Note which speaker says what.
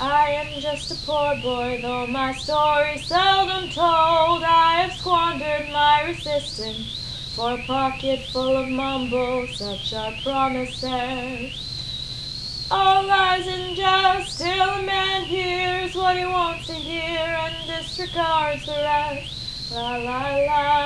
Speaker 1: I am just a poor boy, though my story's seldom told. I have squandered my resistance for a pocket full of mumbles, such are promises. All lies and just till a man hears what he wants to hear and disregards the rest. La la la.